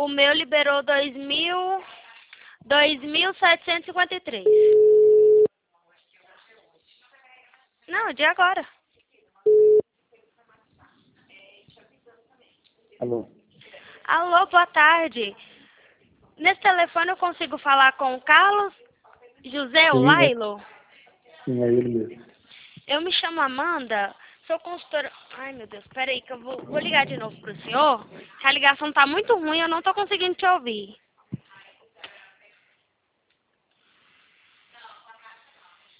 O meu liberou 2.753. Não, de agora. Alô? Alô, boa tarde. Nesse telefone eu consigo falar com o Carlos José, o Sim, Lailo? sim, é ele mesmo. Eu me chamo Amanda, sou consultora... Ai, meu Deus, peraí que eu vou ligar de novo pro senhor. A ligação tá muito ruim, eu não tô conseguindo te ouvir.